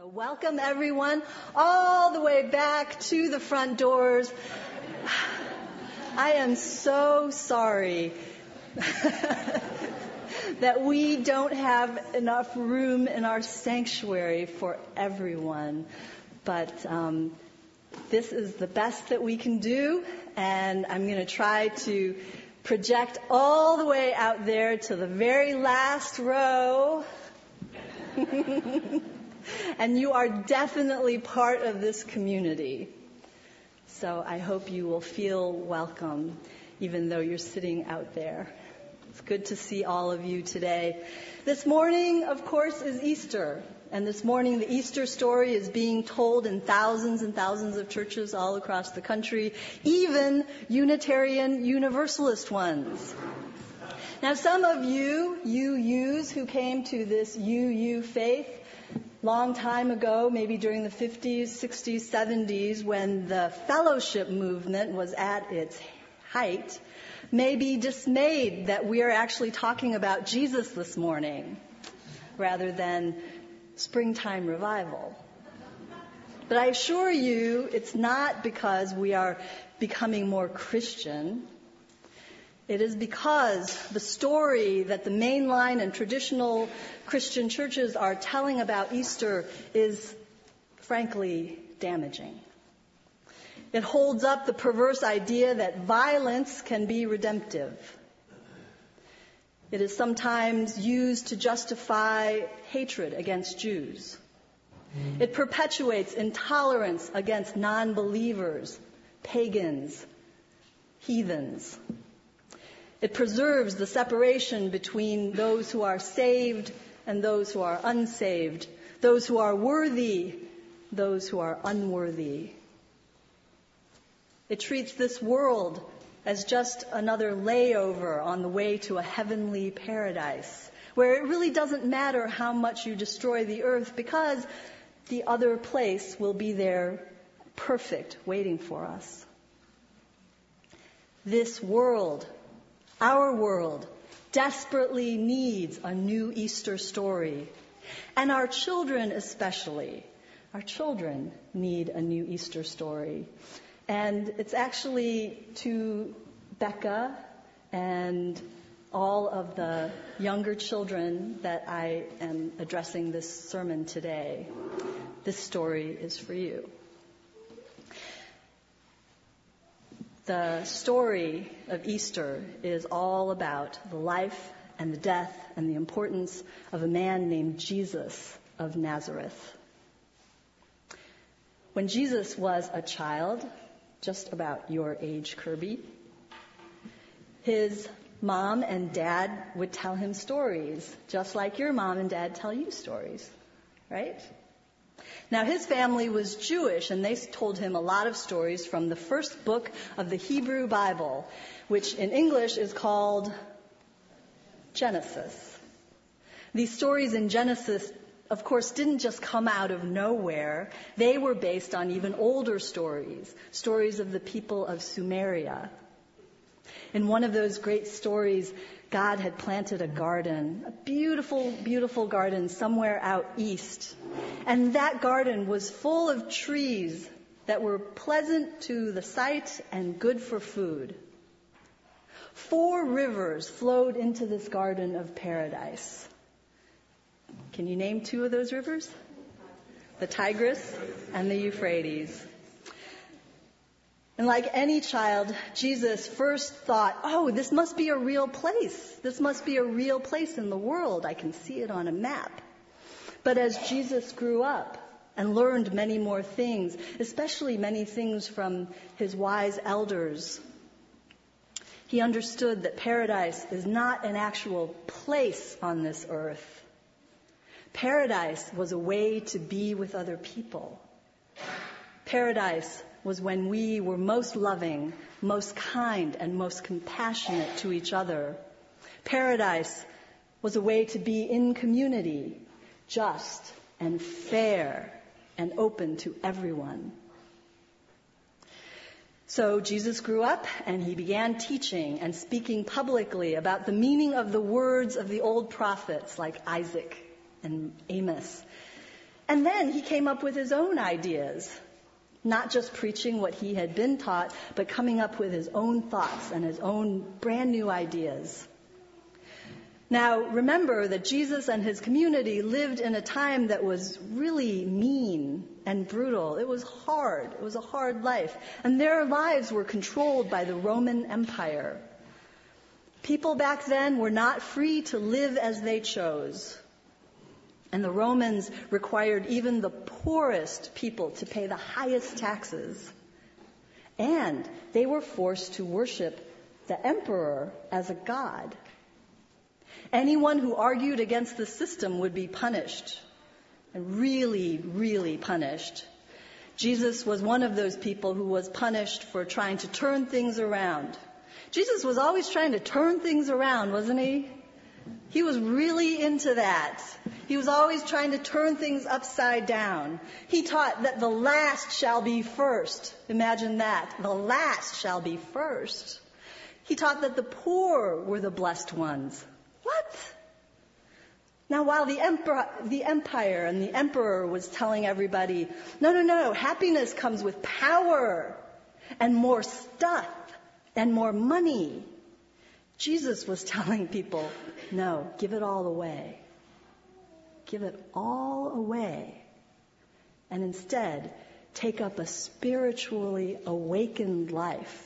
Welcome everyone all the way back to the front doors. I am so sorry that we don't have enough room in our sanctuary for everyone. But this is the best that we can do, and I'm going to try to project all the way out there to the very last row. And you are definitely part of this community. So I hope you will feel welcome, even though you're sitting out there. It's good to see all of you today. This morning, of course, is Easter. And this morning, the Easter story is being told in thousands and thousands of churches all across the country, even Unitarian Universalist ones. Now, some of you who came to this UU faith long time ago, maybe during the 50s, 60s, 70s, when the fellowship movement was at its height, may be dismayed that we are actually talking about Jesus this morning rather than springtime revival. But I assure you, it's not because we are becoming more Christian. It is because the story that the mainline and traditional Christian churches are telling about Easter is, frankly, damaging. It holds up the perverse idea that violence can be redemptive. It is sometimes used to justify hatred against Jews. It perpetuates intolerance against non-believers, pagans, heathens. It preserves the separation between those who are saved and those who are unsaved, those who are worthy, those who are unworthy. It treats this world as just another layover on the way to a heavenly paradise, where it really doesn't matter how much you destroy the earth because the other place will be there perfect, waiting for us. This world, our world, desperately needs a new Easter story. And our children especially. Our children need a new Easter story. And it's actually to Becca and all of the younger children that I am addressing this sermon today. This story is for you. The story of Easter is all about the life and the death and the importance of a man named Jesus of Nazareth. When Jesus was a child, just about your age, Kirby, his mom and dad would tell him stories, just like your mom and dad tell you stories, right? Now, his family was Jewish, and they told him a lot of stories from the first book of the Hebrew Bible, which in English is called Genesis. These stories in Genesis, of course, didn't just come out of nowhere. They were based on even older stories, stories of the people of Sumeria. In one of those great stories, God had planted a garden, a beautiful, beautiful garden somewhere out east. And that garden was full of trees that were pleasant to the sight and good for food. 4 rivers flowed into this garden of paradise. Can you name 2 of those rivers? The Tigris and the Euphrates. And like any child, Jesus first thought, oh, this must be a real place. This must be a real place in the world. I can see it on a map. But as Jesus grew up and learned many more things, especially many things from his wise elders, he understood that paradise is not an actual place on this earth. Paradise was a way to be with other people. Paradise was when we were most loving, most kind, and most compassionate to each other. Paradise was a way to be in community, just and fair and open to everyone. So Jesus grew up and he began teaching and speaking publicly about the meaning of the words of the old prophets like Isaac and Amos. And then he came up with his own ideas, not just preaching what he had been taught, but coming up with his own thoughts and his own brand new ideas. Now, remember that Jesus and his community lived in a time that was really mean and brutal. It was hard. It was a hard life. And their lives were controlled by the Roman Empire. People back then were not free to live as they chose. And the Romans required even the poorest people to pay the highest taxes. And they were forced to worship the emperor as a god. Anyone who argued against the system would be punished, and really, really punished. Jesus was one of those people who was punished for trying to turn things around. Jesus was always trying to turn things around, wasn't he? He was really into that. He was always trying to turn things upside down. He taught that the last shall be first. Imagine that. The last shall be first. He taught that the poor were the blessed ones. What? Now, while the empire and the emperor was telling everybody, no, happiness comes with power and more stuff and more money, Jesus was telling people, no, give it all away. Give it all away. And instead, take up a spiritually awakened life.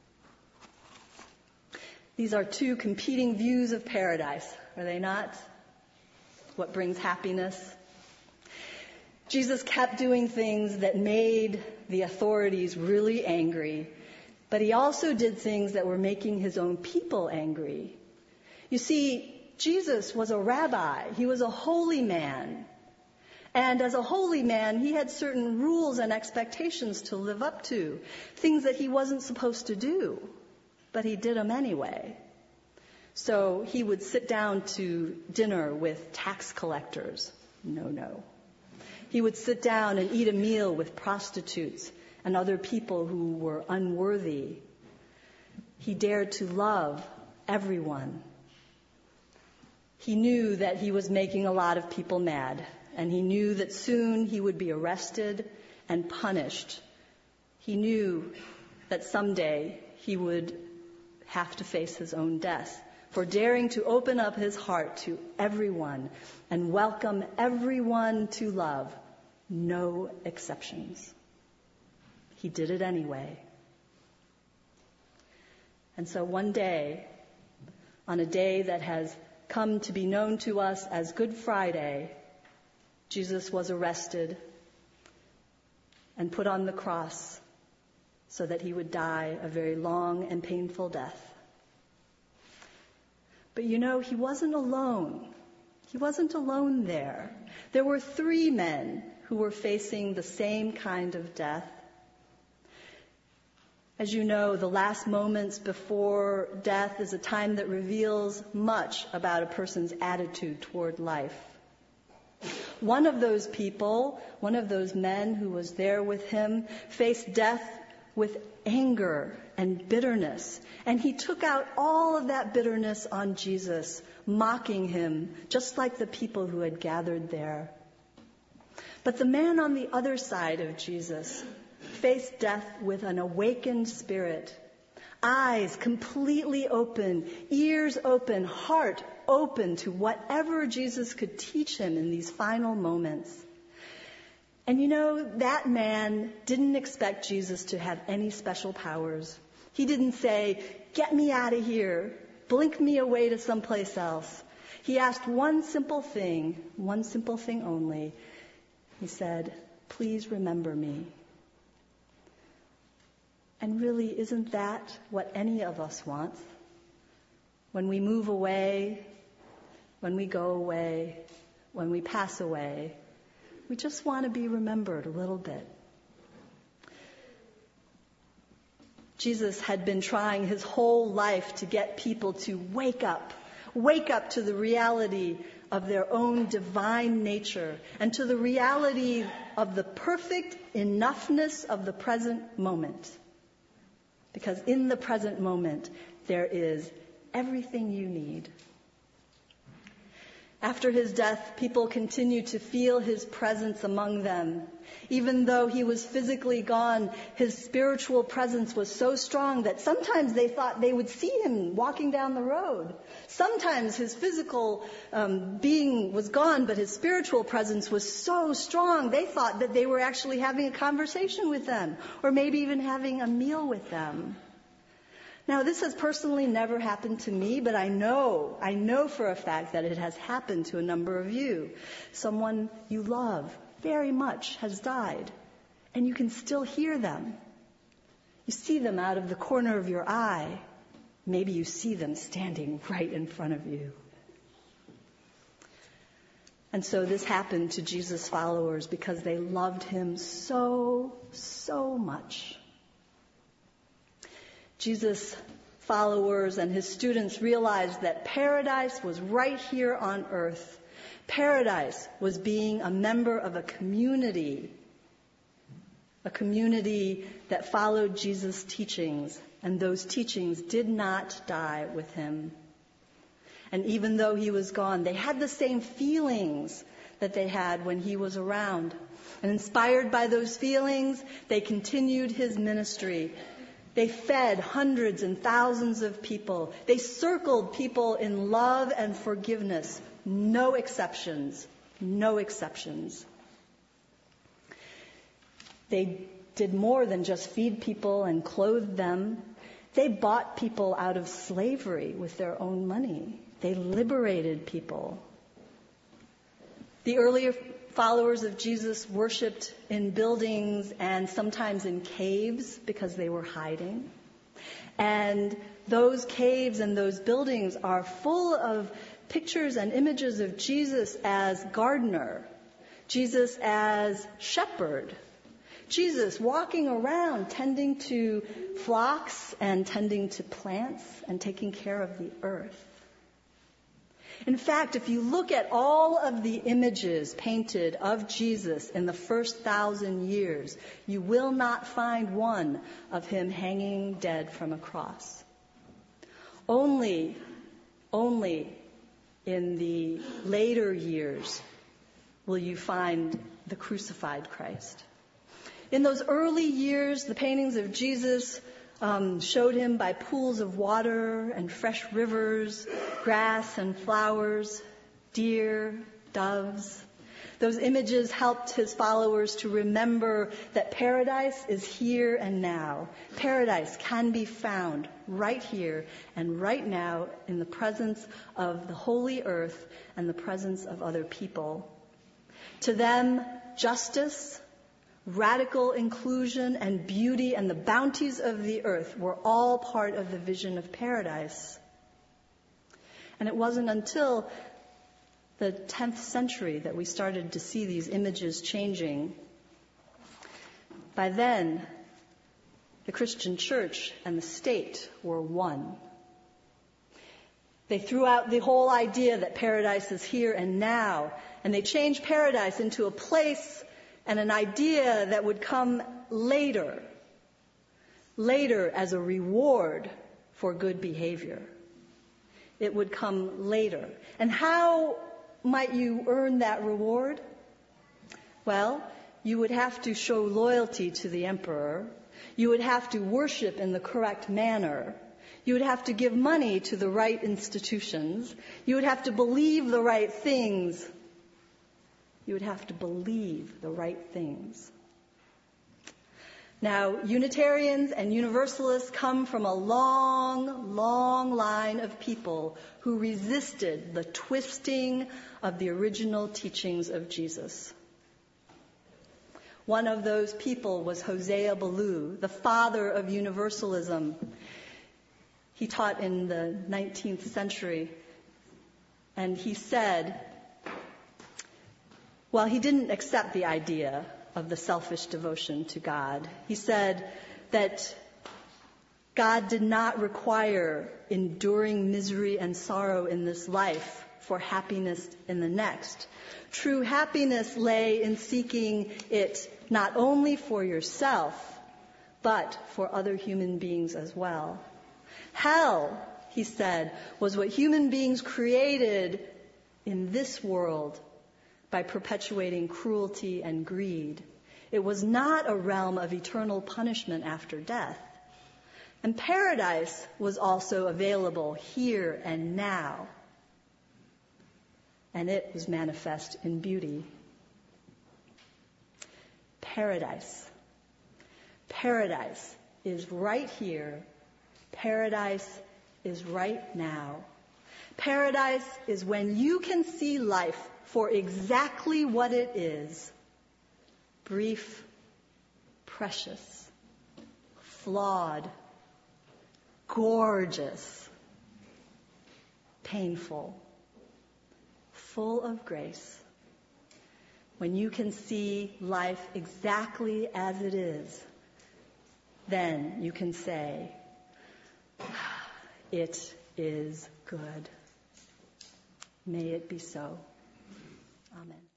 These are two competing views of paradise, are they not? What brings happiness? Jesus kept doing things that made the authorities really angry, but he also did things that were making his own people angry. You see, Jesus was a rabbi. He was a holy man. And as a holy man, he had certain rules and expectations to live up to, things that he wasn't supposed to do. But he did them anyway. So he would sit down to dinner with tax collectors. No. He would sit down and eat a meal with prostitutes and other people who were unworthy. He dared to love everyone. He knew that he was making a lot of people mad, and he knew that soon he would be arrested and punished. He knew that someday he would have to face his own death for daring to open up his heart to everyone and welcome everyone to love, no exceptions. He did it anyway. And so one day, on a day that has come to be known to us as Good Friday, Jesus was arrested and put on the cross so that he would die a very long and painful death. But you know, he wasn't alone. He wasn't alone there. There were 3 men who were facing the same kind of death. As you know, the last moments before death is a time that reveals much about a person's attitude toward life. One of those people, one of those men who was there with him, faced death with anger and bitterness. And he took out all of that bitterness on Jesus, mocking him, just like the people who had gathered there. But the man on the other side of Jesus faced death with an awakened spirit, eyes completely open, ears open, heart open to whatever Jesus could teach him in these final moments. And you know, that man didn't expect Jesus to have any special powers. He didn't say, "Get me out of here, blink me away to someplace else." He asked one simple thing only. He said, "Please remember me." And really, isn't that what any of us want? When we move away, when we go away, when we pass away, we just want to be remembered a little bit. Jesus had been trying his whole life to get people to wake up to the reality of their own divine nature and to the reality of the perfect enoughness of the present moment. Because in the present moment, there is everything you need. After his death, people continued to feel his presence among them. Even though he was physically gone, his spiritual presence was so strong that sometimes they thought they would see him walking down the road. Sometimes his physical being was gone, but his spiritual presence was so strong, they thought that they were actually having a conversation with them, or maybe even having a meal with them. Now, this has personally never happened to me, but I know for a fact that it has happened to a number of you. Someone you love very much has died, and you can still hear them. You see them out of the corner of your eye. Maybe you see them standing right in front of you. And so this happened to Jesus' followers because they loved him so much. Jesus' followers and his students realized that paradise was right here on earth. Paradise was being a member of a community that followed Jesus' teachings, and those teachings did not die with him. And even though he was gone, they had the same feelings that they had when he was around. And inspired by those feelings, they continued his ministry. They fed hundreds and thousands of people. They circled people in love and forgiveness. No exceptions. No exceptions. They did more than just feed people and clothe them. They bought people out of slavery with their own money. They liberated people. The earlier followers of Jesus worshipped in buildings and sometimes in caves because they were hiding. And those caves and those buildings are full of pictures and images of Jesus as gardener, Jesus as shepherd, Jesus walking around tending to flocks and tending to plants and taking care of the earth. In fact, if you look at all of the images painted of Jesus in the first 1,000 years, you will not find one of him hanging dead from a cross. Only in the later years will you find the crucified Christ. In those early years, the paintings of Jesus showed him by pools of water and fresh rivers, grass and flowers, deer, doves. Those images helped his followers to remember that paradise is here and now. Paradise can be found right here and right now in the presence of the holy earth and the presence of other people. To them, justice, radical inclusion, and beauty and the bounties of the earth were all part of the vision of paradise. And it wasn't until the 10th century that we started to see these images changing. By then, the Christian church and the state were one. They threw out the whole idea that paradise is here and now, and they changed paradise into a place and an idea that would come later as a reward for good behavior. It would come later. And how might you earn that reward? Well, you would have to show loyalty to the emperor. You would have to worship in the correct manner. You would have to give money to the right institutions. You would have to believe the right things. You would have to believe the right things. Now, Unitarians and Universalists come from a long line of people who resisted the twisting of the original teachings of Jesus. One of those people was Hosea Ballou, the father of Universalism. He taught in the 19th century, and he said, well, he didn't accept the idea of the selfish devotion to God. He said that God did not require enduring misery and sorrow in this life for happiness in the next. True happiness lay in seeking it not only for yourself, but for other human beings as well. Hell, he said, was what human beings created in this world by perpetuating cruelty and greed. It was not a realm of eternal punishment after death. And paradise was also available here and now. And it was manifest in beauty. Paradise. Paradise is right here. Paradise is right now. Paradise is when you can see life for exactly what it is. Brief, precious, flawed, gorgeous, painful, full of grace. When you can see life exactly as it is, then you can say, it is good. May it be so. Amen.